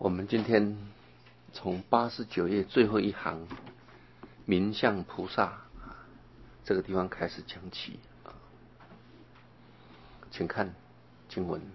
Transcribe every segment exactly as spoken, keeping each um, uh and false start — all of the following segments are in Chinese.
我们今天从八十九页最后一行明相菩萨这个地方开始讲起，请看经文。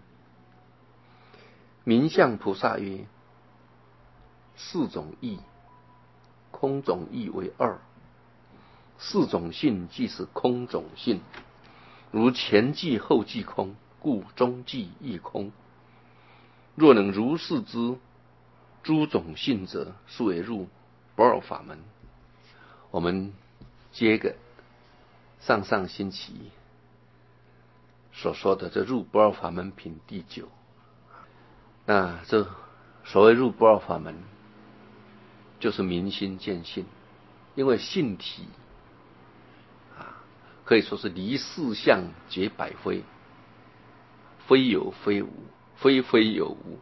明相菩萨曰：四种义，空种义为二，四种性即是空种性，如前即后即空，故中即亦空。若能如是知诸种性者，是为入不二法门。我们接个上上星期所说的这入不二法门品第九。那这所谓入不二法门，就是明心见性，因为性体啊，可以说是离四相绝百非，非有非无，非非有无，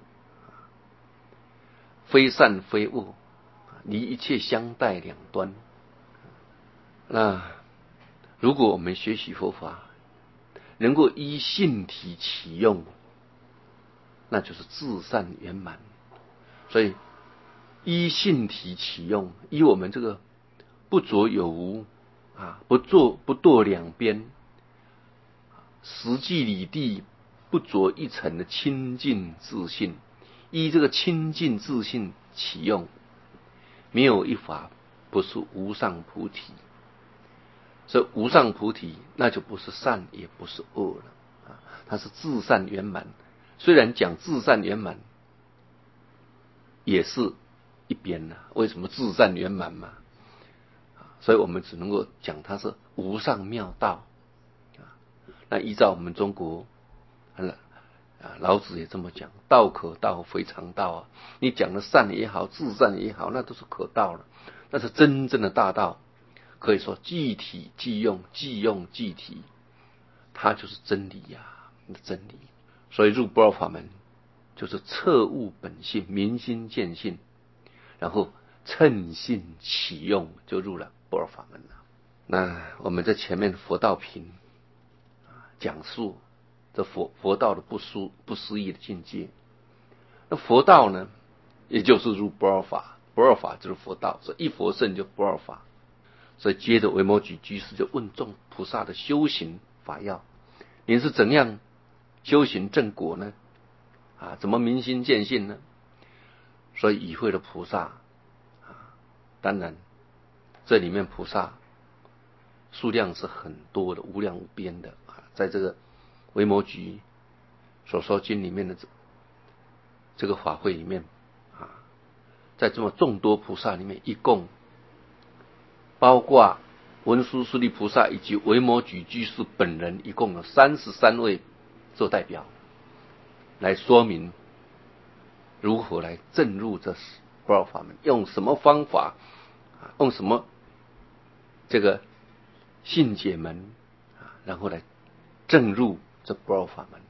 非善非恶，离一切相待两端。那如果我们学习佛法，能够依性体起用，那就是至善圆满。所以依性体起用，依我们这个不着有无啊，不做不堕两边，实际理地不着一尘的清净自性，依这个清净自性起用，没有一法不是无上菩提。这无上菩提，那就不是善也不是恶了啊，它是至善圆满。虽然讲至善圆满，也是一边呢、啊。为什么至善圆满嘛？所以我们只能够讲它是无上妙道啊。那依照我们中国啊，老子也这么讲：道可道，非常道啊。你讲的善也好，至善也好，那都是可道了，那是真正的大道。可以说即体即用，即用即体，它就是真理呀、啊，真理。所以入不二法门就是彻悟本性，明心见性，然后趁性起用，就入了不二法门了。那我们在前面佛道品讲述这佛佛道的不思不思议的境界。那佛道呢，也就是入不二法，不二法就是佛道，所以一佛圣就不二法。所以接着维摩诘居士就问众菩萨的修行法要：您是怎样修行正果呢？啊，怎么明心见性呢？所以与会的菩萨啊，当然这里面菩萨数量是很多的，无量无边的啊。在这个维摩诘所说经里面的这这个法会里面啊，在这么众多菩萨里面，一共包括文殊师利菩萨以及维摩诘居士本人，一共有三十三位做代表，来说明如何来证入这不二法门，用什么方法，用什么这个信解门，然后来证入这不二法门。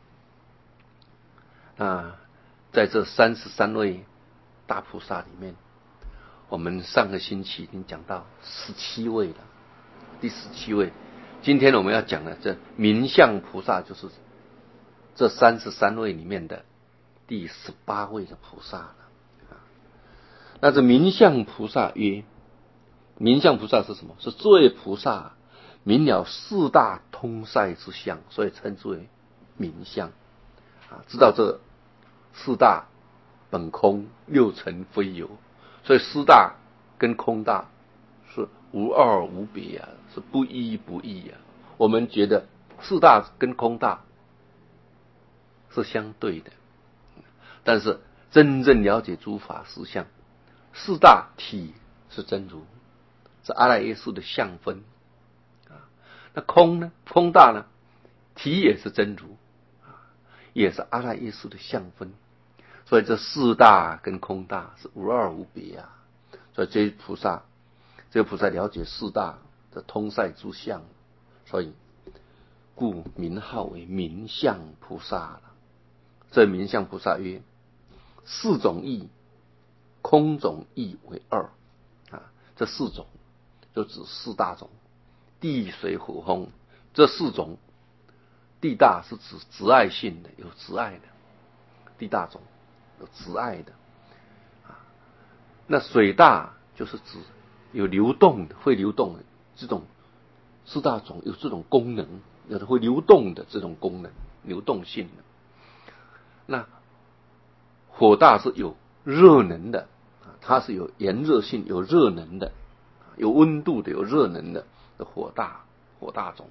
那在这三十三位大菩萨里面，我们上个星期已经讲到十七位了，第十七位。今天我们要讲的这明相菩萨，就是这三十三位里面的第十八位的菩萨了。那这明相菩萨曰：明相菩萨是什么？是这位菩萨明了四大通塞之相，所以称之为明相啊。知道这四大本空，六尘非有，所以四大跟空大是无二无别啊，是不一不异啊。我们觉得四大跟空大是相对的，但是真正了解诸法实相，四大体是真如，是阿赖耶识的相分啊。那空呢？空大呢？体也是真如啊，也是阿赖耶识的相分。所以这四大跟空大是无二无别啊。所以这些菩萨，这个菩萨了解四大的通塞诸相，所以故名号为明相菩萨了。这明相菩萨曰：四种义，空种义为二啊。这四种就指四大种，地水火风这四种。地大是指执爱性的，有执爱的，地大种有执爱的。 那水大就是指有流动的，会流动的这种四大种有这种功能，有的会流动的这种功能，流动性的。那火大是有热能的，它是有炎热性、有热能的，有温度的、有热能的的火大，火大种。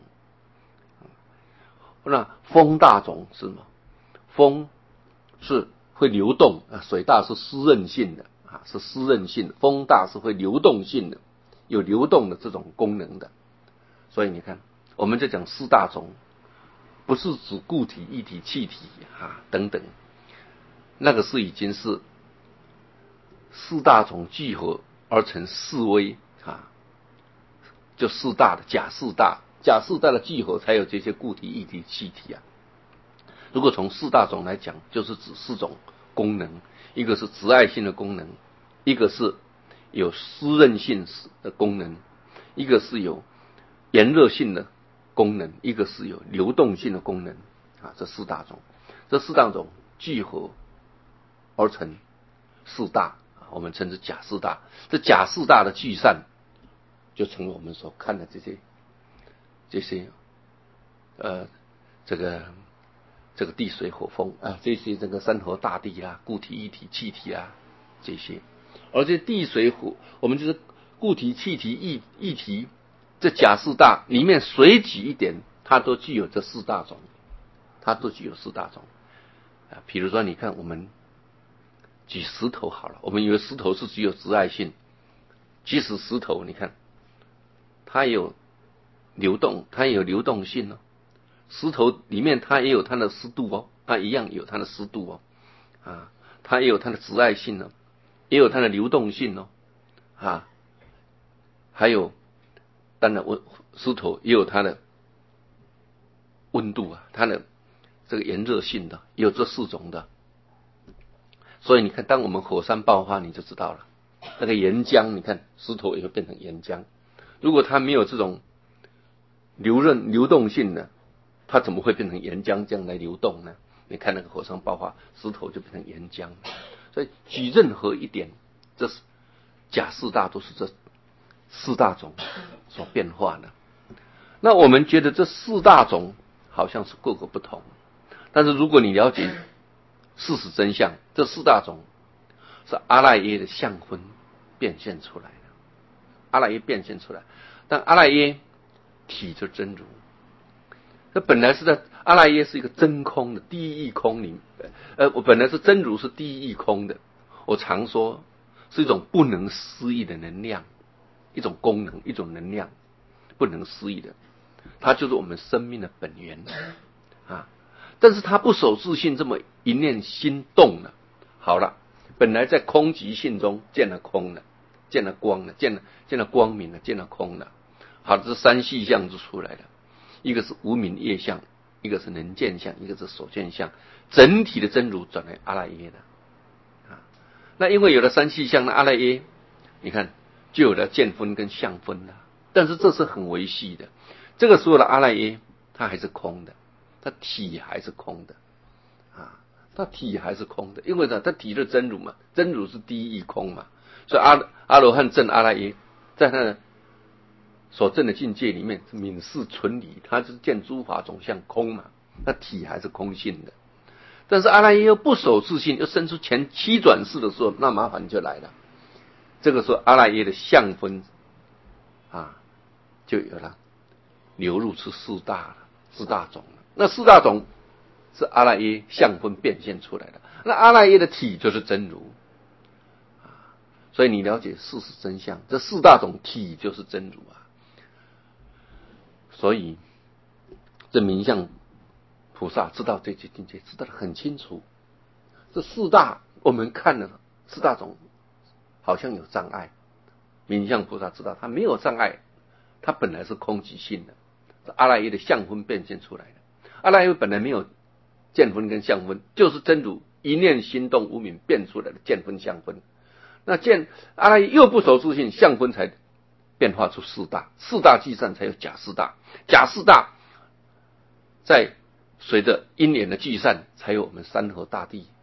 那风大种是什么？风是会流动啊，水大是湿润性的啊，是湿润性的，风大是会流动性的，有流动的这种功能的。所以你看，我们在讲四大种，不是指固体、液体、气体啊等等，那个是已经是四大种聚合而成四微啊，就四大的假四大，假四大的聚合才有这些固体、液体、气体啊。如果从四大种来讲，就是指四种功能，一个是紫外性的功能，一个是有湿润性的功能，一个是有炎热性的功能，一个是有流动性的功能啊，这四大种，这四大种聚合而成四大，我们称之假四大。这假四大的聚散，就成了我们所看的这些这些呃这个这个地水火风啊，这些这个山河大地啦、固体、液体、气体啊这些，而这地水火，我们就是固体、气体、液液体，这假四大里面随举一点，它都具有这四大种，它都具有四大种啊。比如说，你看我们举石头好了，我们以为石头是只有紫外性，即使石头，你看它也有流动，它也有流动性哦。石头里面它也有它的湿度哦，它一样有它的湿度哦，啊，它也有它的紫外性哦，也有它的流动性哦，啊，还有，当然温石头也有它的温度啊，它的这个炎热性的，也有这四种的。所以你看，当我们火山爆发，你就知道了，那个岩浆，你看石头也会变成岩浆。如果它没有这种流润流动性的，它怎么会变成岩浆这样来流动呢？你看那个火山爆发，石头就变成岩浆。所以举任何一点，这是假四大都是这四大种所变化的。那我们觉得这四大种好像是各个不同，但是如果你了解事实真相，这四大种是阿赖耶的相分变现出来的，阿赖耶变现出来，但阿赖耶体就真如。这本来是在阿赖耶是一个真空的第一义空里，呃，我本来是真如是第一义空的。我常说是一种不能思议的能量，一种功能，一种能量，不能思议的，它就是我们生命的本源啊。但是它不守自性，这么一念心动了，好了，本来在空寂性中见了空了，见了光了，见了见了光明了，见了空了，好，这三细相就出来了。一个是无明业相，一个是能见相，一个是所见相，整体的真如转为阿赖耶的啊。那因为有了三细相的阿赖耶，你看就有了见分跟相分了，但是这是很微细的。这个时候的阿赖耶它还是空的，它体还是空的啊，它体还是空的，因为呢它体的真如嘛，真如是第一义空嘛，所以阿阿罗汉证阿赖耶，在他的所证的境界里面是泯世纯理，他是见诸法总相空嘛，那体还是空性的。但是阿赖耶又不守自性，又生出前七转世的时候，那麻烦就来了。这个时候阿赖耶的相分啊就有了，流入出四大了，四大种了。那四大种是阿赖耶相分变现出来的，那阿赖耶的体就是真如啊。所以你了解事实真相，这四大种体就是真如啊。所以这明相菩萨知道这些境界，知道得很清楚。这四大我们看了四大种好像有障碍，明相菩萨知道他没有障碍，他本来是空寂性的，是阿赖耶的相分变现出来的。阿赖耶本来没有见分跟相分，就是真如一念心动无明变出来的见分相分。那见阿赖耶又不守自性，相分才变化出四大，四大聚散才有假四大，假四大在随着因缘的聚散，才有我们山河大地、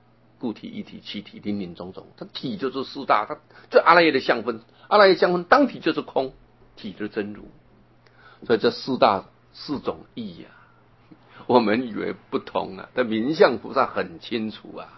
固体、液体、气体、林林总总。它体就是四大，它这阿赖耶的相分，阿赖耶相分当体就是空，体就是真如。所以这四大四种义呀、啊，我们以为不同啊，但明相菩萨很清楚啊，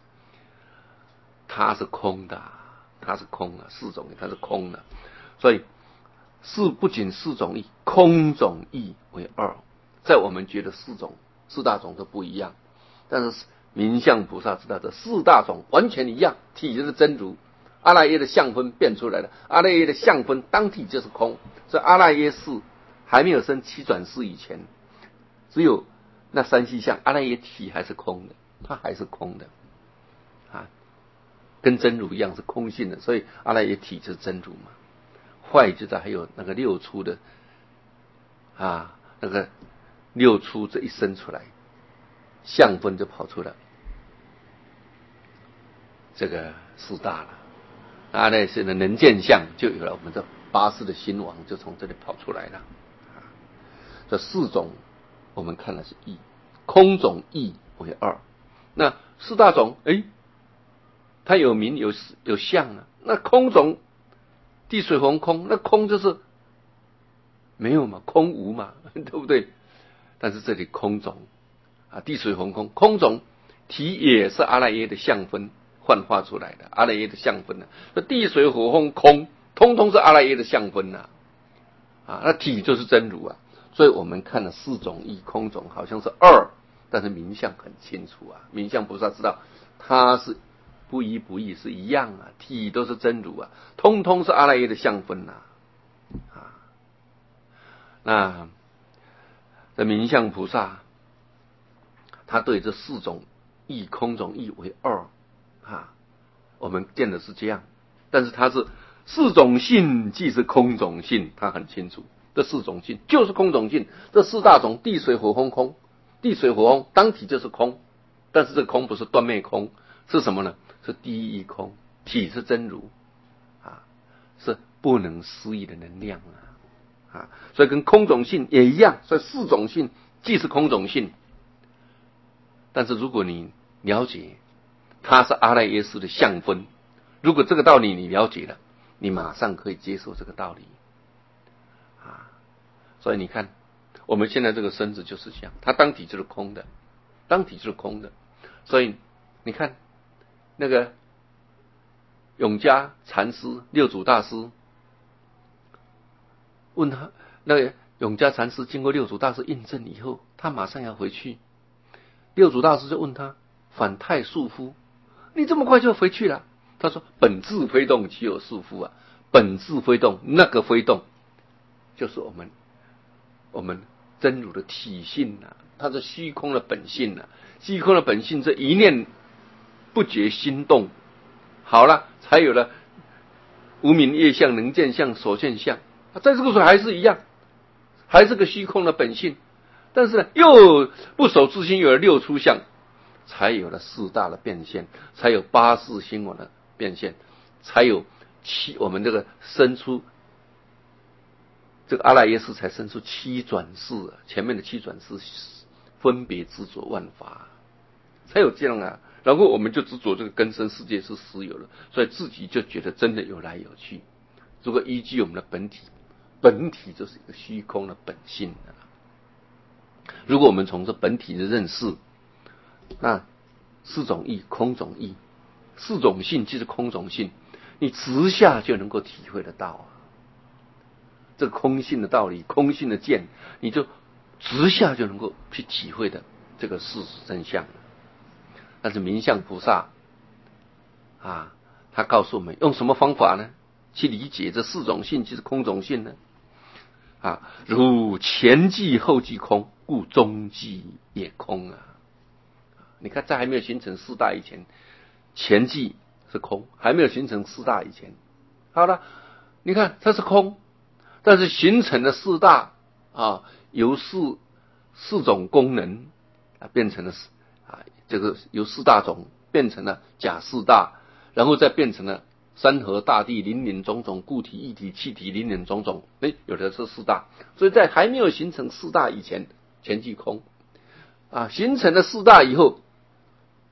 它是空的，它是空的，四种义它是空的。所以四不仅四种义，空种义为二。在我们觉得四种四大种都不一样，但是明相菩萨知道这四大种完全一样，体就是真如。阿赖耶的相分变出来了，阿赖耶的相分当体就是空。所以阿赖耶识还没有生七转世以前，只有那三细相，阿赖耶体还是空的，它还是空的啊，跟真如一样是空性的。所以阿赖耶体就是真如嘛。坏就在还有那个六出的啊，那个六出这一生出来，相分就跑出了这个四大了。啊，那现在能见相就有了，我们这八世的心王就从这里跑出来了。啊，这四种我们看的是义，空种义为二。那四大种，哎，它有名有有相啊。那空种地水火风空，那空就是没有嘛，空无嘛，对不对？但是这里空种啊，地水火风空，空种体也是阿赖耶的相分幻化出来的，阿赖耶的相分呢、啊，那地水火风空，通通是阿赖耶的相分呐、啊，啊，那体就是真如啊。所以我们看了四种义，空种好像是二，但是明相很清楚啊，明相菩萨知道它是不一不异，是一样啊，体都是真如啊，通通是阿赖耶的相分呐、啊，啊，那这明相菩萨，他对这四种义，空种义为二啊，我们见的是这样，但是他是四种性即是空种性，他很清楚，这四种性就是空种性，这四大种地水火风空，地水火风当体就是空，但是这个空不是断灭空，是什么呢？是第一义空，体是真如啊，是不能思议的能量啊，啊，所以跟空种性也一样，所以四种性既是空种性，但是如果你了解它是阿赖耶识的相分，如果这个道理你了解了，你马上可以接受这个道理啊。所以你看我们现在这个身子就是这样，它当体就是空的，当体就是空的。所以你看那个永嘉禅师六祖大师问他，那个永嘉禅师经过六祖大师印证以后，他马上要回去，六祖大师就问他，反太束缚，你这么快就回去了？他说本质非动，岂有束缚啊，本质非动，那个非动就是我们我们真如的体性啊，它是虚空的本性啊，虚空的本性这一念不觉心动，好了，才有了无明业相、能见相、所见相，在这个时候还是一样，还是个虚空的本性，但是呢，又不守自心，有了六出相，才有了四大的变现，才有八世心王的变现，才有七我们这个生出这个阿赖耶识才生出七转世，前面的七转世分别执着万法，才有这样啊。然后我们就执着这个根生世界是实有了，所以自己就觉得真的有来有去。如果依据我们的本体，本体就是一个虚空的本性啊。如果我们从这本体的认识，那四种义，空种义，四种性即是空种性，你直下就能够体会得到啊。这个空性的道理，空性的见，你就直下就能够去体会的这个事实真相。但是明相菩萨啊，他告诉我们用什么方法呢？去理解这四种性即是空种性呢？啊，如前即后即空，故中即也空啊。你看，在还没有形成四大以前，前即是空，还没有形成四大以前，好了，你看它是空，但是形成了四大啊，由四四种功能啊变成了啊这个由四大种变成了假四大，然后再变成了山河大地林林种种固体液体气体林林种种，哎，有的是四大，所以在还没有形成四大以前，前即空啊，形成了四大以后，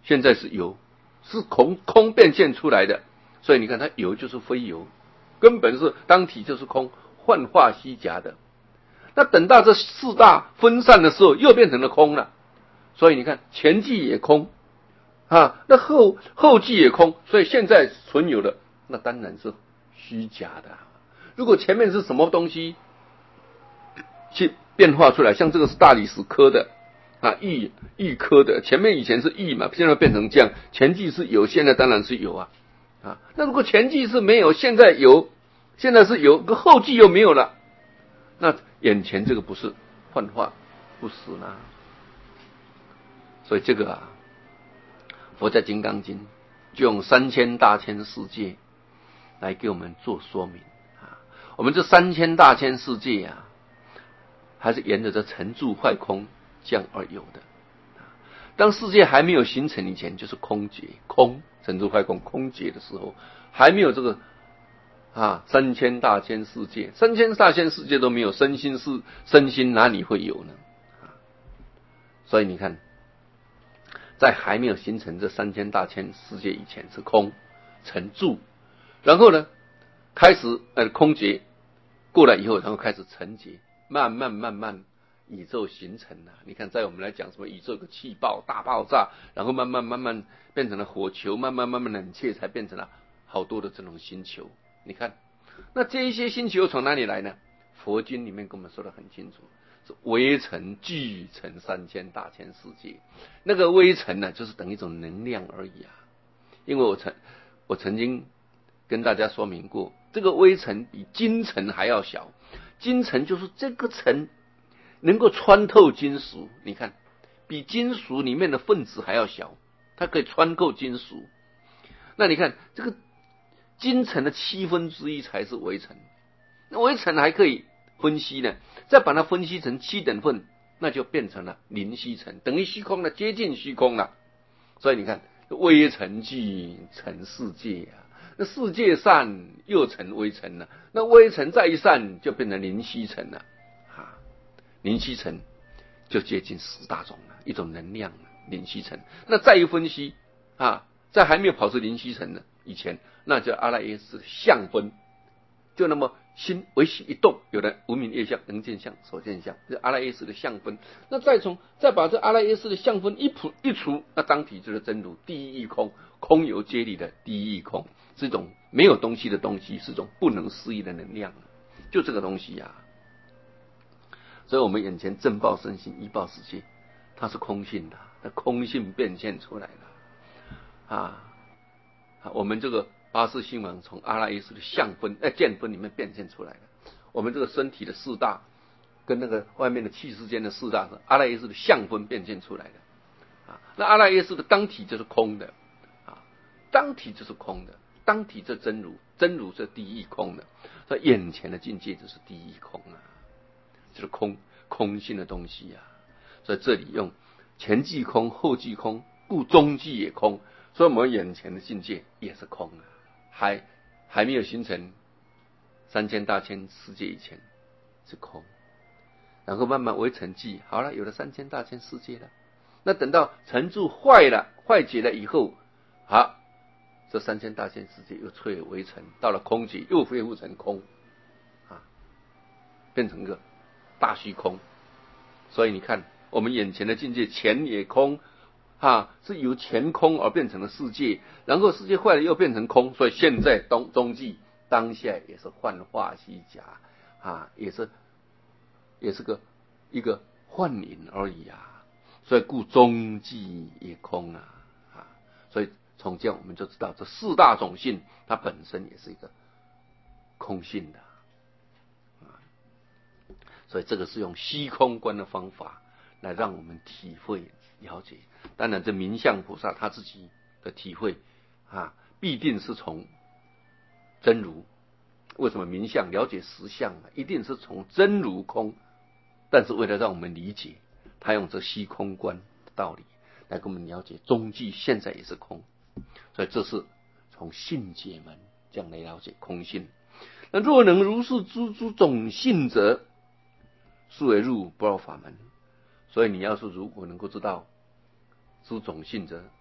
现在是有，是空空变现出来的。所以你看，它有就是非有，根本是当体就是空，幻化虚假的。那等到这四大分散的时候，又变成了空了。所以你看，前际也空啊，那后后际也空，所以现在存有的那当然是虚假的。如果前面是什么东西去变化出来，像这个是大理石刻的啊，玉玉刻的，前面以前是玉嘛，现在变成这样，前际是有，现在当然是有啊啊。那如果前际是没有，现在有，现在是有，可后际又没有了，那眼前这个不是幻化不实呢？所以这个啊，佛在《金刚经》就用三千大千世界来给我们做说明啊。我们这三千大千世界啊，还是沿着这成住坏空这样而有的。当世界还没有形成以前，就是空劫，空成住坏空空劫的时候，还没有这个啊三千大千世界，三千大千世界都没有，身心是身心哪里会有呢？所以你看，在还没有形成这三千大千世界以前是空成住，然后呢开始呃空劫过来以后，然后开始成劫，慢慢慢慢宇宙形成了。你看，在我们来讲什么宇宙的气爆大爆炸，然后慢慢慢慢变成了火球，慢慢慢慢冷却，才变成了好多的这种星球。你看，那这一些星球从哪里来呢？佛经里面跟我们说得很清楚，是微尘聚成三千大千世界。那个微尘呢，就是等于一种能量而已啊。因为我曾我曾经跟大家说明过，这个微尘比金尘还要小。金尘就是这个尘能够穿透金属，你看，比金属里面的分子还要小，它可以穿透金属。那你看这个金尘的七分之一才是微尘，那微尘还可以分析呢，再把它分析成七等份，那就变成了零虚尘，等于虚空了，接近虚空了。所以你看，微尘聚成世界啊，那世界散又成微尘了，那微尘再一散就变成零虚尘了啊，零虚尘就接近十大种了，一种能量了，零虚尘。那再一分析啊，在还没有跑出零虚尘的以前，那叫阿赖耶识相分，就那么心唯喜一动，有的无明业相、能见相、所见相，这阿赖耶识的相分。那再从再把这阿赖耶识的相分一除一除，那当体就是真如第一义空，空有皆离的第一义空，是一种没有东西的东西，是一种不能思议的能量，就这个东西呀、啊。所以我们眼前正报身心依报世界，它是空性的，它空性变现出来了啊。我们这个八识心王从阿赖耶识的相分、哎见分里面变现出来的。我们这个身体的四大跟那个外面的气世间的四大是阿赖耶识的相分变现出来的啊。那阿赖耶识的当体就是空的啊，当体就是空的，当体这真如，真如这第一空的，所以眼前的境界就是第一空啊，就是空空性的东西啊。所以这里用前际空，后际空，故中际也空。所以我们眼前的境界也是空啊，还还没有形成三千大千世界以前是空，然后慢慢为成寂，好了，有了三千大千世界了。那等到成住坏了、坏解了以后，好，这三千大千世界又摧为尘，到了空劫又恢复成空啊，变成个大虚空。所以你看，我们眼前的境界，前也空。啊，是由前空而变成了世界，然后世界坏了又变成空，所以现在中中际当下也是幻化虚假啊，也是也是个一个幻影而已啊，所以故中际也空啊啊，所以从这样我们就知道这四大种性它本身也是一个空性的啊，所以这个是用虚空观的方法来让我们体会了解。当然这明相菩萨他自己的体会啊，必定是从真如。为什么明相了解实相呢？一定是从真如空，但是为了让我们理解，他用这虚空观的道理来跟我们了解中际现在也是空。所以这是从性解门这样来了解空性。那若能如是诸诸种性者，是为入不二法门。所以你要是如果能够知道诸种性者，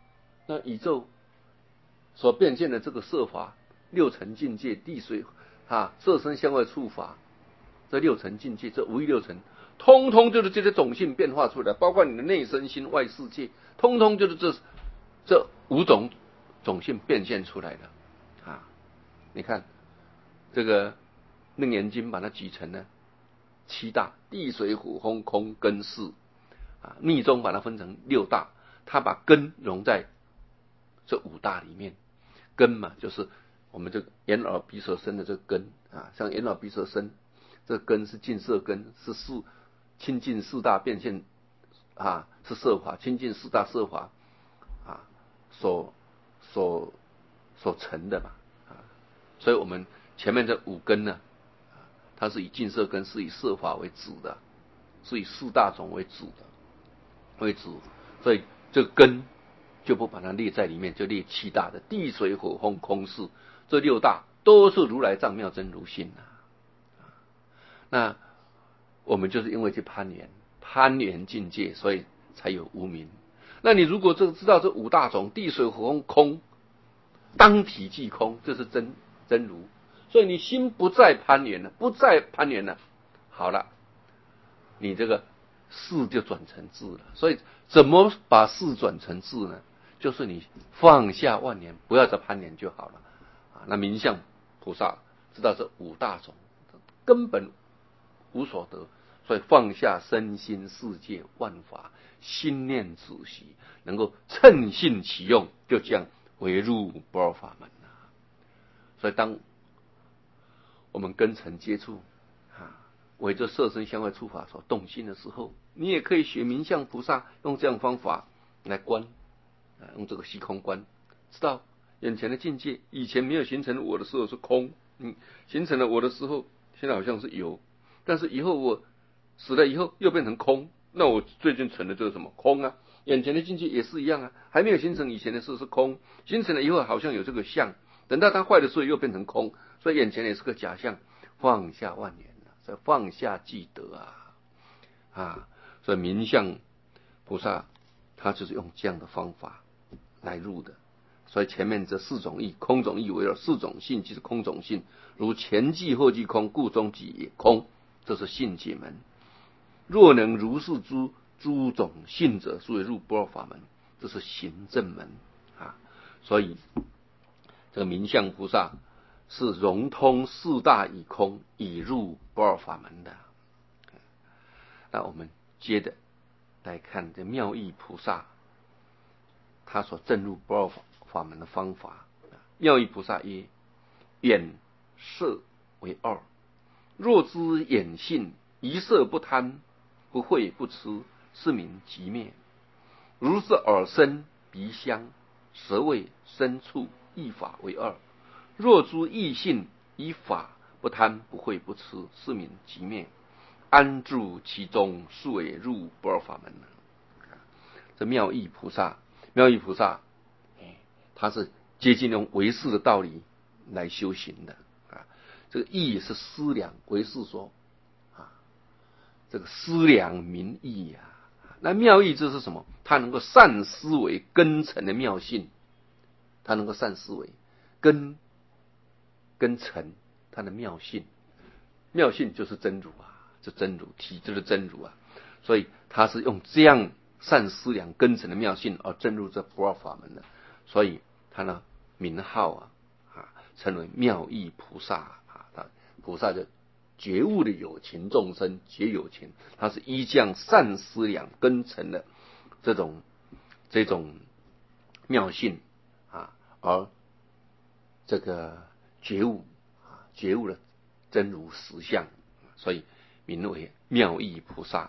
那宇宙所变现的这个色法，六尘境界，地水啊，色声香味触法，这六尘境界，这无欲六尘，通通就是这些种性变化出来，包括你的内身心、外世界，通通就是这这五种种性变现出来的啊！你看这个《楞严经》把它举成了七大：地水火风空根识啊。密宗把它分成六大，它把根融在这五大里面。根嘛，就是我们这个眼耳鼻舌身的这个根啊，像眼耳鼻舌身，这个根是净色根，是四清净四大变现啊，是色法，清净四大色法啊所所所成的嘛啊，所以我们前面这五根呢，它是以净色根，是以色法为主的，是以四大种为主的为主，所以这个根就不把它列在里面，就列七大的地水火风空识，这六大都是如来藏妙真如性啊。那我们就是因为去攀缘，攀缘境界，所以才有无明。那你如果这知道这五大种地水火风空，当体即空，这是真真如。所以你心不再攀缘了，不再攀缘了，好了，你这个事就转成智了。所以怎么把事转成智呢？就是你放下万年，不要再攀缘就好了啊。那明相菩萨知道这五大种根本无所得，所以放下身心世界万法，心念仔细，能够趁性起用，就这样为入不二法门了。所以当我们跟尘接触啊，为这色声香味触法所动心的时候，你也可以学明相菩萨，用这样方法来观啊，用这个虚空观，知道眼前的境界，以前没有形成我的时候是空，嗯，形成了我的时候，现在好像是有，但是以后我死了以后又变成空，那我最近成的这个什么空啊？眼前的境界也是一样啊，还没有形成以前的事是空，形成了以后好像有这个相，等到它坏的时候又变成空，所以眼前也是个假象，放下万年了，所以放下即得啊啊！所以明相菩萨他就是用这样的方法来入的。所以前面这四种义，空种义为了四种性，即是空种性，如前即后即空，故中即也空，这是性解门。若能如是诸诸种性者，所以入不二法门，这是行正门啊。所以这个明相菩萨是融通四大以空，以入不二法门的。那我们接着来看这妙义菩萨他所证入不二法门的方法。妙义菩萨曰：眼色为二，若知眼性一色不贪，不慧不痴，是名寂灭。如是耳身鼻香舌味身触意法为二，若知意性依法不贪不慧不痴，是名寂灭。安住其中，是为入不二法门。这妙义菩萨，妙义菩萨，他是接近用唯识的道理来修行的啊。这个义是思量，唯识说啊，这个思量明义呀、啊。那妙义这是什么？他能够善思维根尘的妙性，他能够善思维根根尘他的妙性，妙性就是真如啊。这真如体就是真如啊，所以他是用这样善思量根尘的妙性而证入这不二法门的，所以他呢名号啊啊称为妙义菩萨啊，他菩萨的觉悟的有情众生皆有情，他是依这样善思量根尘的这种这种妙性啊，而这个觉悟啊觉悟了真如实相，所以名为妙义菩萨。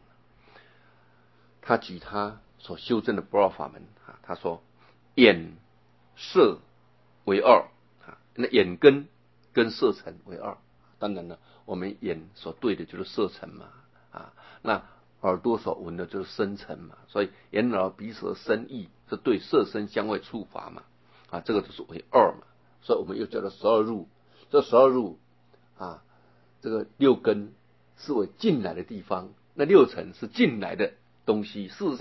他举他所修正的不二法门啊，他说眼色为二啊，那眼根跟色尘为二。当然了，我们眼所对的就是色尘嘛啊，那耳朵所闻的就是声尘嘛，所以眼耳鼻舌身意是对色声香味触法嘛啊，这个就是为二嘛，所以我们又叫做十二入。这十二入啊，这个六根是为进来的地方，那六尘是进来的东西。事实上，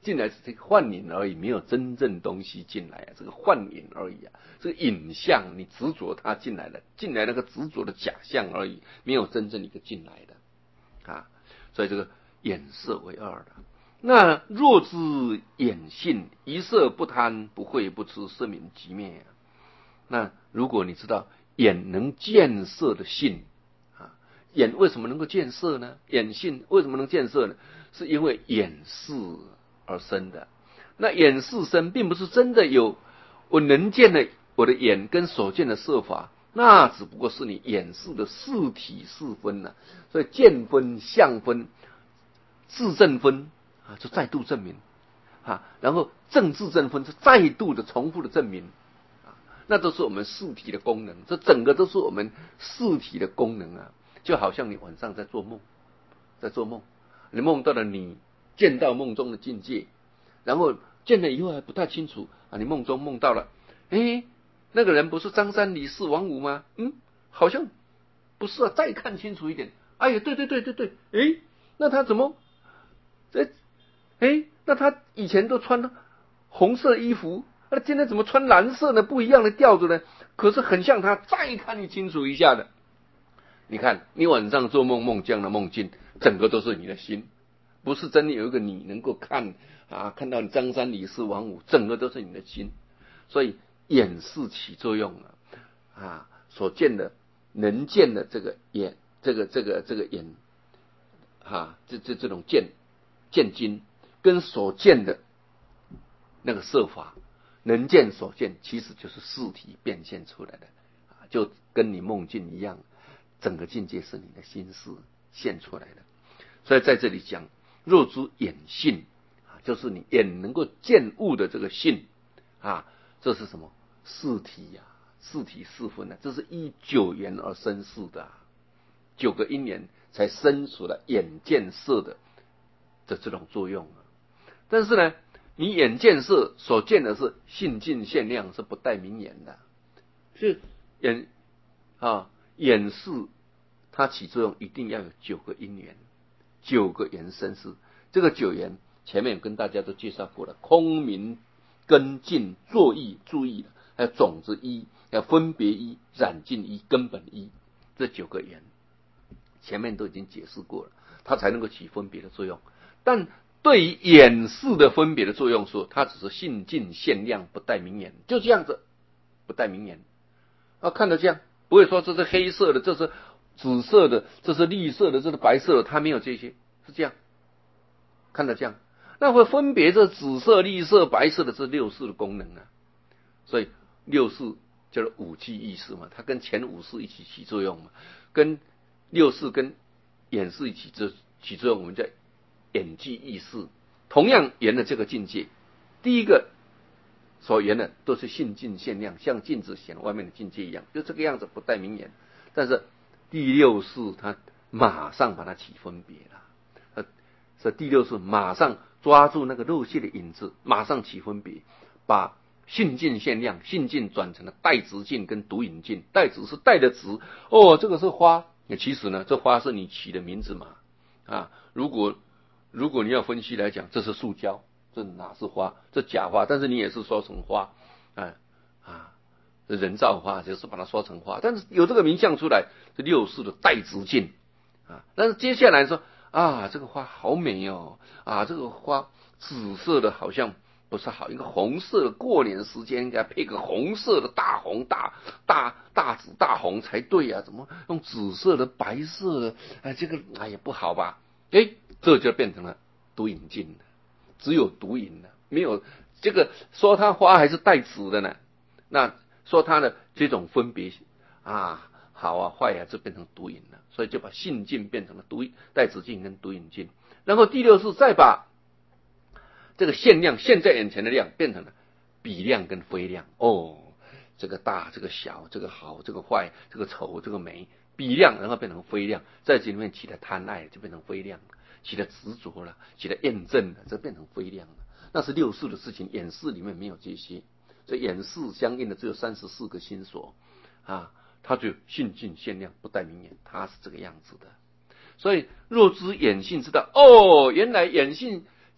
进来是这个幻影而已，没有真正东西进来啊，这个幻影而已啊，这个影像你执着它进来了，进来那个执着的假象而已，没有真正一个进来的啊，所以这个眼色为二的。那若知眼性，一色不贪，不慧不痴，是名寂灭啊。那如果你知道眼能见色的性啊，眼为什么能够见色呢？眼性为什么能见色呢？是因为眼识而生的。那眼识生，并不是真的有我能见的我的眼跟所见的色法，那只不过是你眼识的识体识分了、啊。所以见分、相分、自证分啊，就再度证明啊，然后正自证分是再度的重复的证明啊，那都是我们识体的功能，这整个都是我们识体的功能啊，就好像你晚上在做梦，在做梦，你梦到了你见到梦中的境界，然后见了以后还不太清楚啊，你梦中梦到了，哎，那个人不是张三李四王五吗？嗯，好像不是啊，再看清楚一点，哎呀，对对对对对，哎，那他怎么？这，哎，那他以前都穿红色衣服，那今天怎么穿蓝色呢？不一样的调子呢？可是很像他。再看你清楚一下的，你看，你晚上做梦梦这样的梦境，整个都是你的心，不是真的有一个你能够看啊，看到你张三李四王五，整个都是你的心。所以眼识起作用了啊，所见的能见的这个眼，这个这个这个眼啊，这这这种见。见精跟所见的那个色法，能见所见，其实就是识体变现出来的，就跟你梦境一样，整个境界是你的心思现出来的。所以在这里讲，若知眼性，就是你眼能够见物的这个性啊，这是什么？识体呀、啊，识体识分呢、啊，这是依九缘而生识的、啊，九个因缘才生出了眼见色的。的这种作用，但是呢，你眼见色所见的是性尽限量，是不带名言的。是眼啊眼识它起作用，一定要有九个因缘，九个缘生识。这个九缘前面跟大家都介绍过了，空明、根尽、作意、注意的，还有种子一，还有分别一、染净一、根本一，这九个缘前面都已经解释过了，它才能够起分别的作用。但对于眼识的分别的作用说，它只是性尽限量，不带名言，就这样子，不带名言啊，看得这样，不会说这是黑色的，这是紫色的，这是绿色的，这是白色的，它没有这些，是这样，看得这样，那会分别这紫色、绿色、白色的这六识的功能啊，所以六识叫做五记意识嘛，它跟前五识一起起作用嘛，跟六识跟眼识一起起作用，我们叫眼记意识，同样圆了这个境界。第一个所圆的都是性尽限量，像镜子显外面的境界一样，就这个样子，不带名言。但是第六识它马上把它起分别了，这第六识马上抓住那个肉细的影子，马上起分别，把性尽限量性尽转成了带直境跟独影境。带直是带的直，哦，这个是花，其实呢，这花是你起的名字嘛啊，如果如果你要分析来讲，这是塑胶，这哪是花？这假花，但是你也是说成花，啊啊，这人造花就是把它说成花，但是有这个名相出来，这六识的带直境啊。但是接下来说啊，这个花好美哦，啊，这个花紫色的好像不是好，应该红色的，过年时间应该配个红色的大红大大大紫大红才对啊，怎么用紫色的白色的？哎，这个哎呀不好吧？哎，这就变成了独影镜了，只有独影了，没有这个说它花还是带紫的呢？那说它的这种分别啊，好啊坏啊，就变成独影了，所以就把性镜变成了独带紫镜跟独影镜，然后第六是再把这个限量现在眼前的量变成了比量跟非量哦，这个大这个小这个好这个坏这个丑这个美。比量，然后变成非量，在这里面起了贪爱，就变成非量了；起了执着了，起了验证了，这变成非量了。那是六识的事情，眼识里面没有这些，所以眼识相应的只有三十四个心所啊，它就性尽限量，不带名言，它是这个样子的。所以若知眼性，知道哦，原来眼性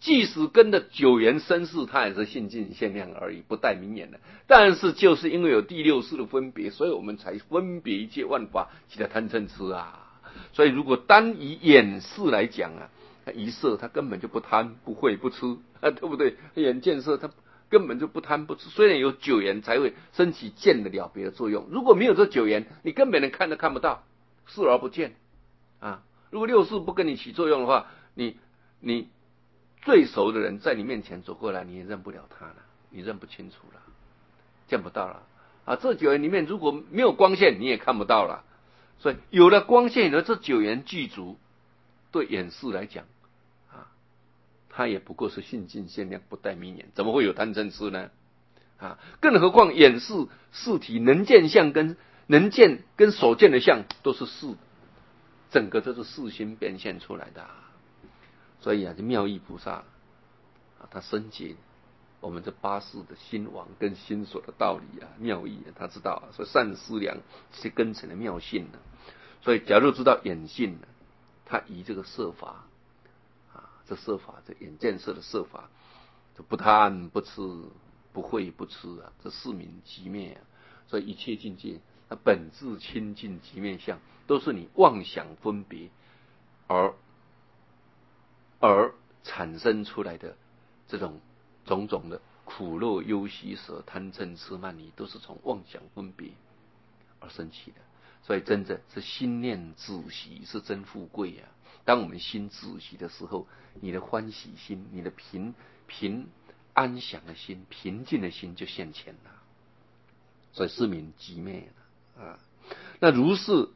即使跟着九元生事，它也是性尽限量而已，不带名言的。但是就是因为有第六识的分别，所以我们才分别一切万法起来贪嗔痴啊。所以如果单以眼识来讲啊，一色它根本就不贪不会不吃啊，对不对？眼见色它根本就不贪不吃，虽然有九眼才会升起见的了别的作用，如果没有这九眼，你根本连看都看不到，视而不见啊。如果六识不跟你起作用的话，你你最熟的人在你面前走过来，你也认不了他了，你认不清楚了，见不到了啊。这九眼里面如果没有光线，你也看不到了。所以有了光线，有了这九眼具足，对眼识来讲啊，它也不过是性尽限量，不带名言，怎么会有贪嗔痴呢？啊，更何况眼识识体能见相跟能见跟所见的相都是识，整个都是识心变现出来的啊。所以啊，这妙义菩萨啊，他深解我们这八识的心王跟心所的道理啊，妙义啊，他知道啊，所以善思量这些根尘的妙性呢、啊。所以假如知道眼性呢、啊，他以这个色法啊，这色法这眼见色的色法，就不贪不痴不慧不痴啊，这四名即灭啊。所以一切境界，它本质清净即灭相，都是你妄想分别而而产生出来的这种种种的苦乐忧喜舍贪嗔痴慢疑，都是从妄想分别而生起的。所以真的是心念止息是真富贵啊！当我们心止息的时候，你的欢喜心，你的平平安详的心，平静的心就现前了。所以是名即灭了啊！那如是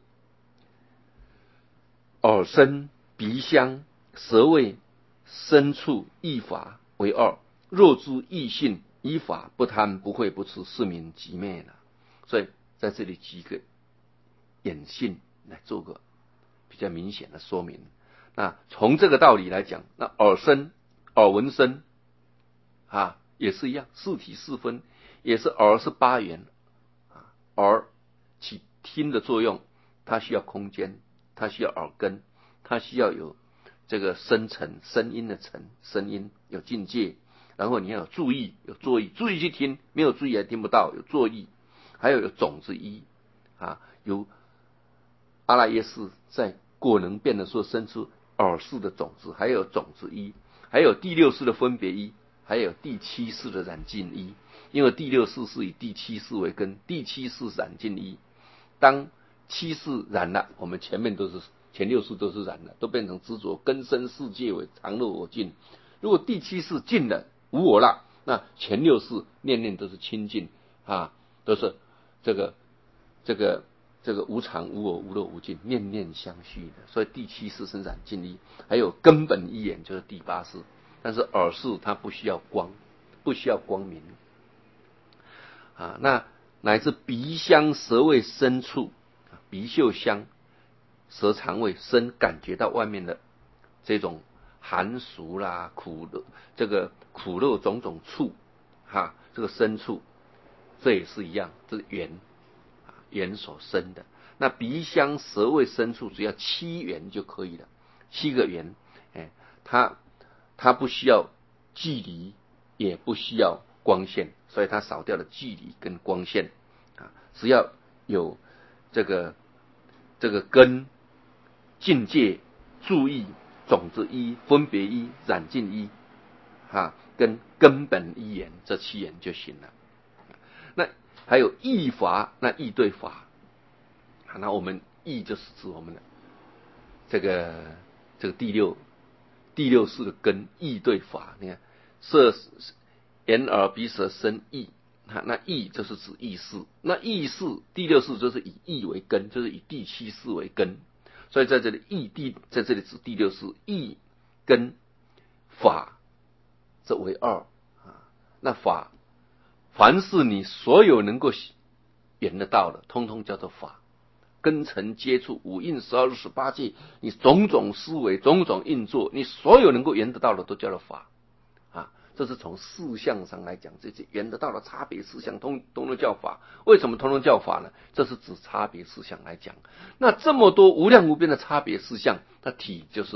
耳身鼻香舌味身处意法为二，若知异性依法不贪不会不痴，是名即灭了。所以在这里举个眼性来做个比较明显的说明。那从这个道理来讲，那耳身耳闻声啊也是一样，四体四分，也是耳是八元啊，耳起听的作用，它需要空间，它需要耳根，它需要有这个声尘声音的尘，声音有境界，然后你要有注意，有作意，注意去听，没有注意还听不到，有作意，还有有种子一啊，有阿赖耶识在果能变的时候生出耳识的种子，还有种子一，还有第六识的分别一，还有第七识的染净一。因为第六识是以第七识为根，第七识染净一，当七识染了，我们前面都是前六识都是染了，都变成执着根生世界为常乐我净。如果第七识净了无我了，那前六识念念都是清净啊，都是这个这个这个无常无我无乐无尽，念念相续的。所以第七识生染净一，还有根本一眼就是第八识。但是耳识它不需要光，不需要光明啊。那乃至鼻香舌味身处，鼻嗅香舌肠胃身感觉到外面的这种寒俗啦苦乐，这个苦乐种种处哈，这个身处这也是一样，这是缘啊缘所生的。那鼻香舌味身处只要七缘就可以了，七个缘，哎，它它不需要距离，也不需要光线，所以它少掉了距离跟光线啊，只要有这个这个根境界注意种子一分别一染净一啊，跟根本一言这七言就行了。那还有义法，那义对法，那我们义就是指我们的这个这个第六第六识的根，义对法。你看色眼耳鼻舌身意，那意就是指意识，那意识第六识就是以意为根，就是以第七识为根。所以在这里意地在这里指第六识，意跟法这为二啊。那法凡是你所有能够圆得到的，通通叫做法。根尘接触五蕴十二入十八界，你种种思维种种运作，你所有能够圆得到的都叫做法啊。这是从事项上来讲，这些圆得到的差别事项通通通叫法。为什么通通叫法呢？这是指差别事项来讲。那这么多无量无边的差别事项，它体就是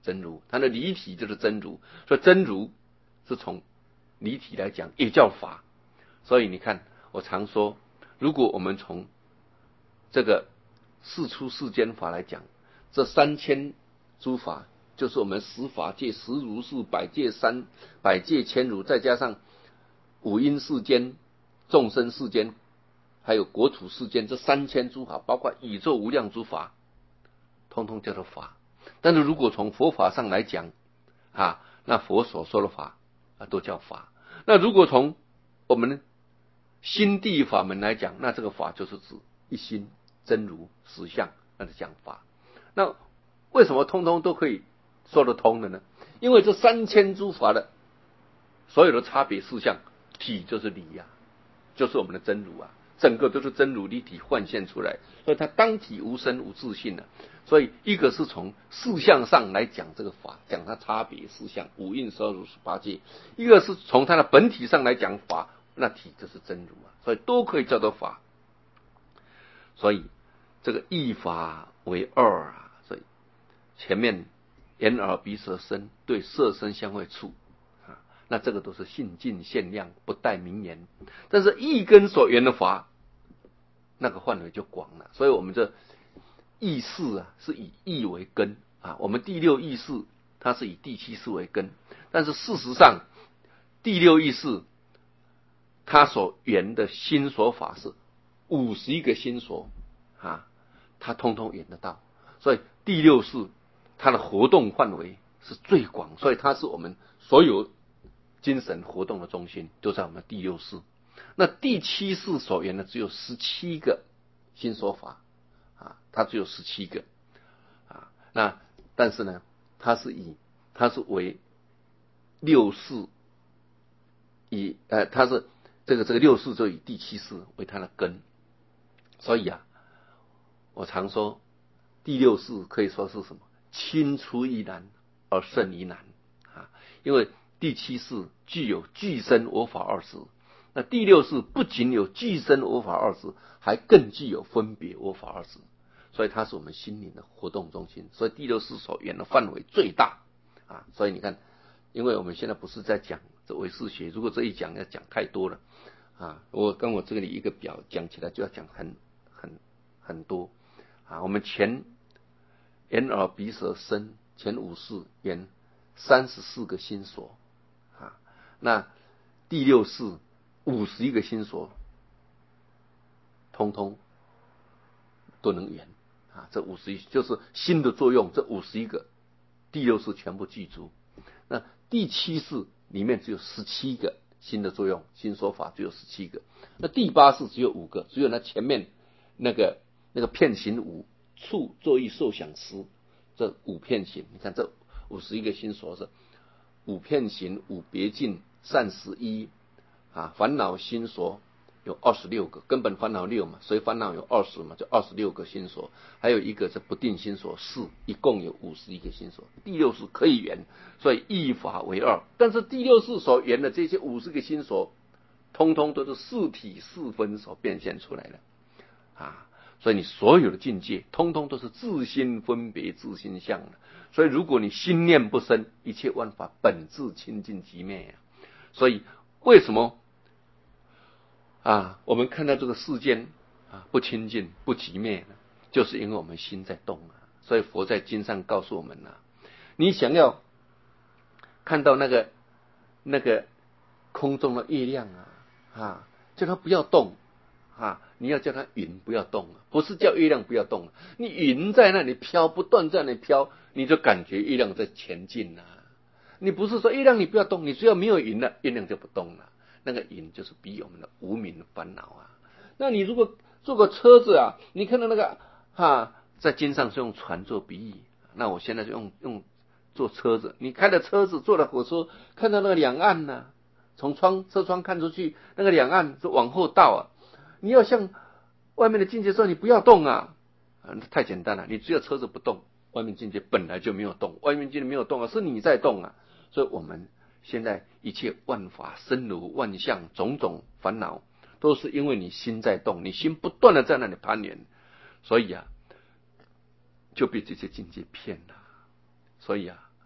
真如，它的离体就是真如，所以真如是从离体来讲也叫法。所以你看，我常说，如果我们从这个世出世间法来讲，这三千诸法就是我们十法界、十如是、百界三、百界千如，再加上五阴世间、众生世间，还有国土世间，这三千诸法，包括宇宙无量诸法，通通叫做法。但是如果从佛法上来讲啊，那佛所说的法啊都叫法。那如果从我们心地法门来讲，那这个法就是指一心真如实相，那是讲法。那为什么通通都可以说得通的呢？因为这三千诸法的所有的差别事项，体就是理呀、啊，就是我们的真如啊，整个都是真如离体幻现出来，所以它当体无生无自性啊。所以一个是从事项上来讲这个法，讲它差别事项五蕴十二如十八界；一个是从它的本体上来讲法，那体就是真如啊，所以都可以叫做法。所以这个一法为二啊，所以前面眼耳鼻舌身对色身香味触啊，那这个都是性尽限量，不带名言。但是意根所缘的法，那个范围就广了。所以我们这意识啊，是以意为根啊。我们第六意识它是以第七识为根，但是事实上第六意识它所缘的心所法是五十一个心所啊，它通通缘得到。所以第六识它的活动范围是最广，所以它是我们所有精神活动的中心，就在我们第六识。那第七识所缘的只有十七个心所法啊，它只有十七个啊。那但是呢，它是以它是为六识，以呃它是这个这个六识就以第七识为它的根。所以啊，我常说第六识可以说是什么？青出于蓝而胜于蓝啊，因为第七识具有具身我法二执，那第六识不仅有具身我法二执，还更具有分别我法二执，所以它是我们心灵的活动中心。所以第六识所缘的范围最大啊。所以你看，因为我们现在不是在讲这唯识学，如果这一讲要讲太多了啊，我跟我这里一个表讲起来就要讲很很很多啊。我们前眼耳鼻舌身前五识缘三十四个心所啊，那第六识五十一个心所，通通都能缘啊。这五十一就是心的作用，这五十一个第六识全部具足。那第七识里面只有十七个心的作用，心所法只有十七个。那第八识只有五个，只有那前面那个那个片形五触作意受想思这五片形，你看这五十一个心所是五片形五别境善十一啊，烦恼心所有二十六个，根本烦恼六嘛，所以烦恼有二十嘛，就二十六个心所，还有一个是不定心所四，一共有五十一个心所。第六识可以缘，所以一法为二。但是第六识所缘的这些五十个心所，通通都是四体四分所变现出来的啊。所以你所有的境界，通通都是自心分别、自心相的。所以如果你心念不生，一切万法本质清净极灭呀、啊。所以为什么啊，我们看到这个世间啊不清净不极灭呢？就是因为我们心在动啊。所以佛在经上告诉我们啊，你想要看到那个那个空中的月亮啊啊，叫它不要动啊，你要叫它云不要动，不是叫月亮不要动。你云在那里飘，不断在那里飘，你就感觉月亮在前进啊。你不是说月亮你不要动，你只要没有云了，月亮就不动了。那个云就是比我们的无明的烦恼啊。那你如果坐个车子啊，你看到那个哈，在经上是用船做比喻，那我现在就用用坐车子。你开了车子，坐了火车，看到那个两岸呢、啊，从窗车窗看出去，那个两岸是往后倒啊。你要向外面的境界说，你不要动啊，啊，太简单了。你只要车子不动，外面境界本来就没有动，外面境界没有动啊，是你在动啊。所以我们现在一切万法生如万象，种种烦恼，都是因为你心在动，你心不断的在那里攀缘，所以啊，就被这些境界骗了。所以啊，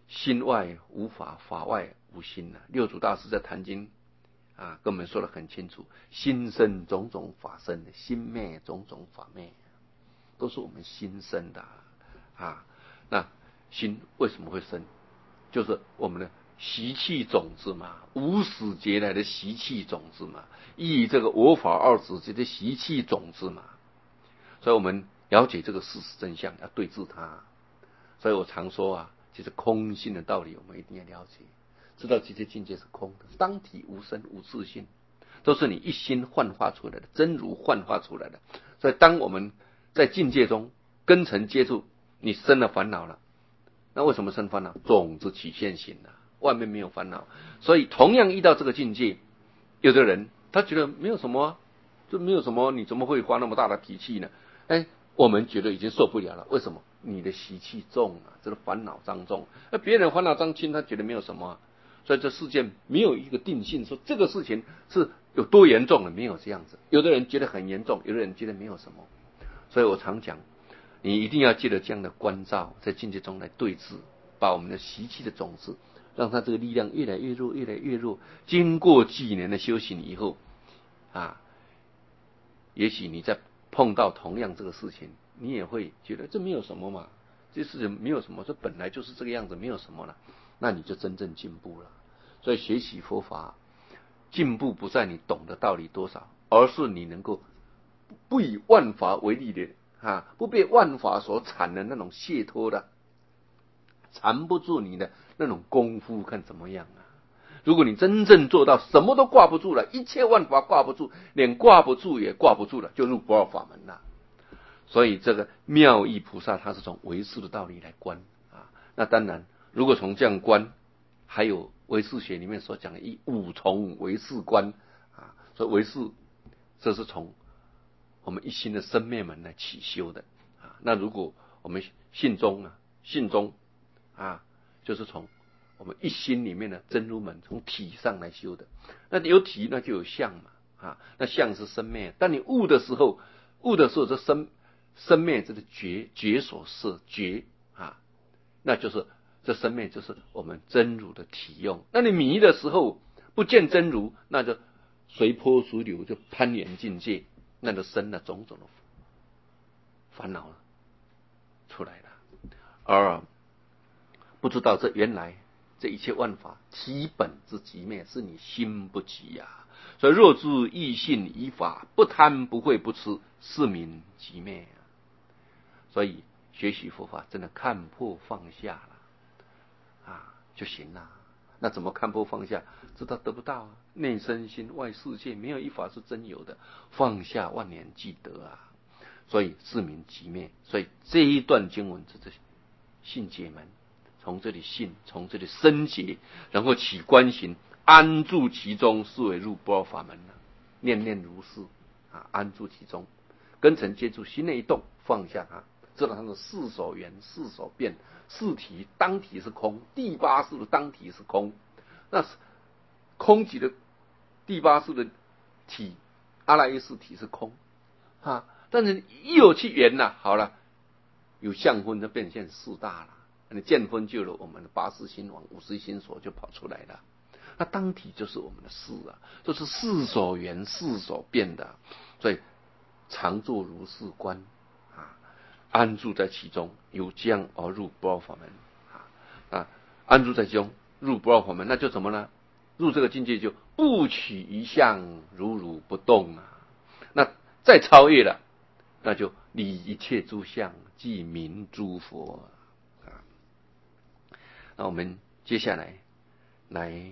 心外无法，法外无心啊。六祖大师在坛经啊，跟我们说得很清楚：心生种种法生，心灭种种法灭，都是我们心生的啊。那心为什么会生？就是我们的习气种子嘛，无始劫来的习气种子嘛，依这个我法二执这些习气种子嘛。所以我们了解这个事实真相，要对治它。所以我常说啊，其实空性的道理我们一定要了解，知道这些境界是空的，当体无生无自性，都是你一心幻化出来的，真如幻化出来的。所以当我们在境界中根尘接触，你生了烦恼了，那为什么生烦恼？种子起现行了，外面没有烦恼。所以同样遇到这个境界，有的人他觉得没有什么，就没有什么，你怎么会发那么大的脾气呢？哎，我们觉得已经受不了了。为什么？你的习气重啊，这个烦恼当重。那别人烦恼当轻，他觉得没有什么、啊。所以这世界没有一个定性，说这个事情是有多严重的，没有这样子。有的人觉得很严重，有的人觉得没有什么。所以我常讲，你一定要记得这样的关照，在境界中来对治，把我们的习气的种子，让它这个力量越来越弱，越来越弱。经过几年的修行以后，啊，也许你在碰到同样这个事情，你也会觉得这没有什么嘛，这事情没有什么，这本来就是这个样子，没有什么了，那你就真正进步了。所以学习佛法，进步不在你懂的道理多少，而是你能够不以万法为例的啊，不被万法所缠的那种解脱的，缠不住你的那种功夫，看怎么样啊？如果你真正做到什么都挂不住了，一切万法挂不住，连挂不住也挂不住了，就入不二法门了。所以这个妙义菩萨他是从唯识的道理来观啊。那当然，如果从这样观，还有唯识学里面所讲的以五重唯识观啊，所以唯识这是从我们一心的生灭门来起修的啊。那如果我们信中啊，信中啊，就是从我们一心里面的真如门，从体上来修的。那有体，那就有相嘛啊。那相是生灭，当你悟的时候，悟的时候，这生生灭这个觉觉所摄觉啊，那就是这生灭就是我们真如的体用。那你迷的时候不见真如，那就随波逐流，就攀缘境界，那就生了种种的烦恼了出来了。而不知道这原来这一切万法其本之极灭，是你心不极呀、啊。所以若知异性依法，不贪不慧不痴，是名极灭、啊。所以学习佛法真的看破放下了啊就行了。那怎么看破放下？知道得不到啊，内身心外世界没有一法是真有的，放下万年即得啊。所以是名极灭。所以这一段经文是这信解门，从这里信，从这里生结，然后起观行，安住其中，是为入不二法门了。念念如是啊，安住其中，根尘接触，心内一动，放下它，知道它是四所缘，四所变，四体当体是空，第八识的当体是空。那空体的第八识的体，阿赖耶识体是空啊，但是一有去缘了，好了，有相分就变现四大了。你见分就有我们的八识心王、五识心所就跑出来了。那当体就是我们的事啊，都是事所缘、事所变的，所以常作如是观啊，安住在其中，由将而入不二法门啊啊，安住在其中，入不二法门，那就怎么呢？入这个境界就不取一相，如如不动啊。那再超越了，那就离一切诸相，即名诸佛啊。那我们接下来来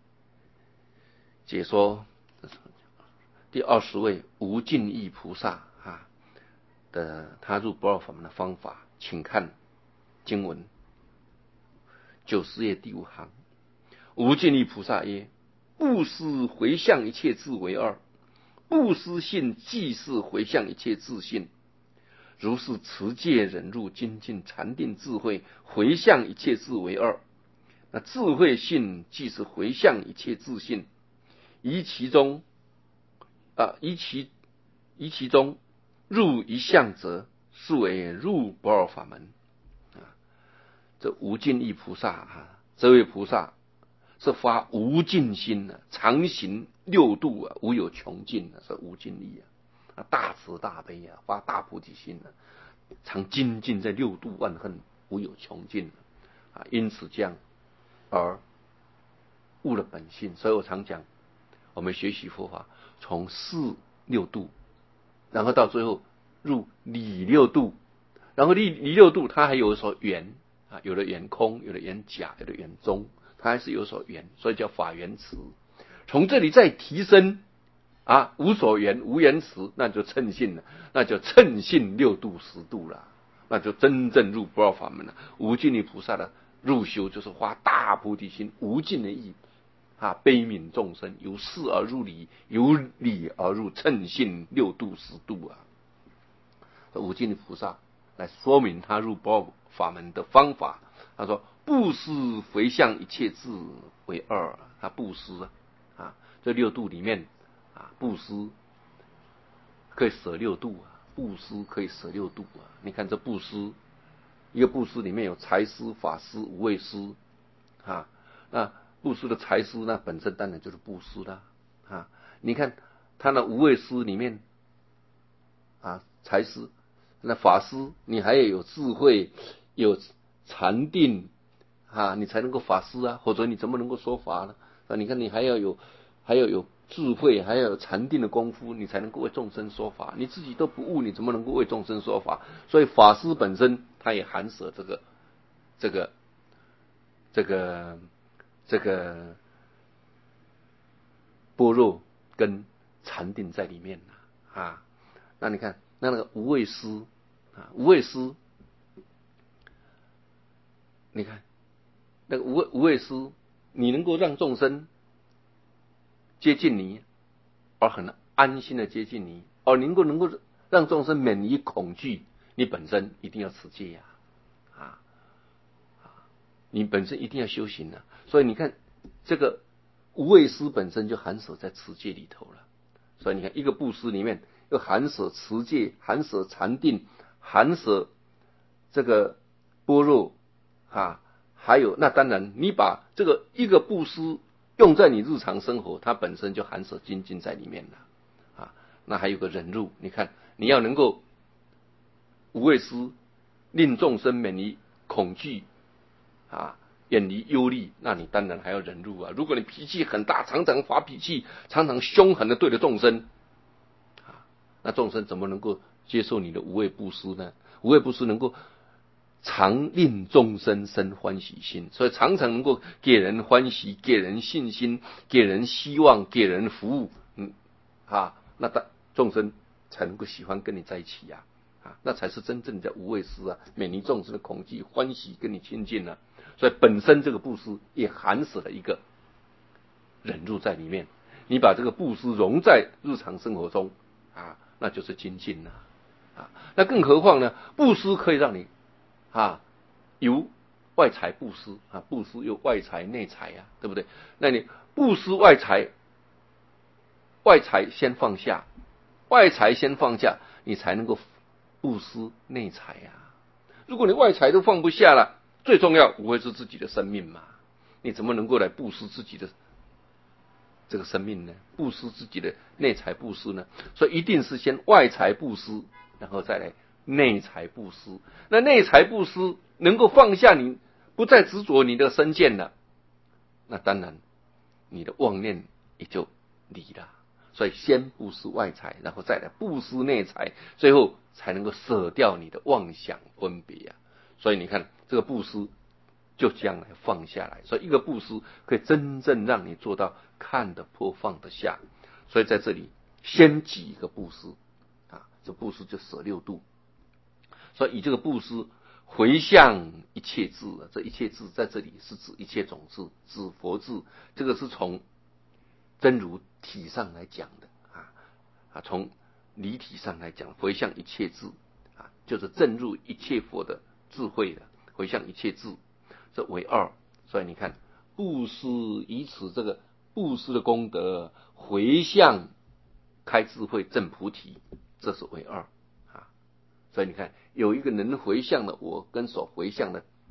解说第二十位无尽意菩萨啊的他入不二法门的方法，请看经文九十页第五行。无尽意菩萨曰：不思回向一切智为二，不思信即是回向一切自信。如是持戒忍辱精进禅定智慧，回向一切智为二。那智慧性即是回向一切自信，依其中啊，依其依其中入一向者，是为入不二法门啊。 这无尽意菩萨啊，这位菩萨是发无尽心啊，常行六度啊，无有穷尽啊，是无尽意啊，大慈大悲啊，发大菩提心啊，常精进在六度万恨，无有穷尽啊，因此这样而悟了本性。所以我常讲，我们学习佛法，从四六度，然后到最后入理六度，然后理理六度，它还有所缘啊，有的缘空，有的缘假，有的缘中，它还是有所缘，所以叫法缘慈。从这里再提升啊，无所缘，无缘慈，那就称性了，那就称性六度十度了，那就真正入不二法门了。无尽意菩萨的入修，就是发大菩提心，无尽的意啊，悲悯众生，由事而入理，由理而入称性六度十度啊。无尽的菩萨来说明他入不二法门的方法。他说：布施回向一切智为二，他布施啊，啊，这六度里面啊，布施可以舍六度啊，布施可以舍六度啊。你看这布施，一个布施里面有财施、法施、无畏施啊。那布施的财施，那本身当然就是布施啦啊。你看他的无畏施里面啊，财施，那法施你还要有智慧，有禅定啊，你才能够法施啊，否则你怎么能够说法呢？啊，你看你还要有，还要有智慧，还要有禅定的功夫，你才能够为众生说法。你自己都不悟，你怎么能够为众生说法？所以法施本身它也含舍这个，这个，这个，这个般若跟禅定在里面啊。那你看，那那个无畏施啊，无畏施，你看那个无畏无畏施，你能够让众生接近你，而很安心的接近你，而能够能够让众生免于恐惧，你本身一定要持戒呀，啊，啊，你本身一定要修行的。所以你看，这个无畏施本身就含舍在持戒里头了。所以你看，一个布施里面又含舍持戒，含舍禅定，含舍这个般若啊，还有那当然，你把这个一个布施用在你日常生活，它本身就含舍精进在里面了啊。那还有个忍辱，你看你要能够无畏施，令众生免于恐惧啊，远离忧虑，那你当然还要忍辱啊。如果你脾气很大，常常发脾气，常常凶狠的对着众生啊，那众生怎么能够接受你的无畏布施呢？无畏布施能够常令众生生欢喜心，所以常常能够给人欢喜，给人信心，给人希望，给人服务，嗯啊，那大众生才能够喜欢跟你在一起呀、啊，啊，那才是真正的无畏施啊，免于众生的恐惧，欢喜跟你亲近啊。所以本身这个布施也含死了一个忍辱在里面，你把这个布施融在日常生活中啊，那就是精进了啊。那更何况呢？布施可以让你啊，由外财布施啊，布施有外财内财啊，对不对？那你布施外财，外财先放下，外财先放下，你才能够布施内财啊。如果你外财都放不下了，最重要无非是自己的生命嘛，你怎么能够来布施自己的这个生命呢？布施自己的内财布施呢？所以一定是先外财布施，然后再来内财布施。那内财布施能够放下你，不再执着你的身见了，那当然你的妄念也就离了。所以先布施外财，然后再来布施内财，最后才能够舍掉你的妄想分别啊。所以你看这个布施就这样来放下来，所以一个布施可以真正让你做到看得破放得下。所以在这里先举一个布施啊，这布施就舍六度。所以以这个布施回向一切智，这一切智在这里是指一切种智，指佛智，这个是从真如体上来讲的啊啊，从理体上来讲，回向一切智啊，就是正入一切佛的智慧的，回向一切智，这为二。所以你看，布施以此这个布施的功德，回向开智慧证菩提，这是为二啊。所以你看，有一个能回向的我，跟所回向的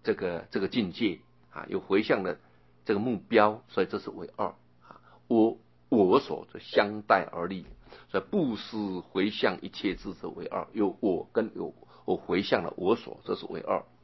这个这个境界啊，有回向的这个目标，所以这是为二啊。我我所就相待而立，所以布施回向一切智者为二，有我跟有我回向了我所，这是为二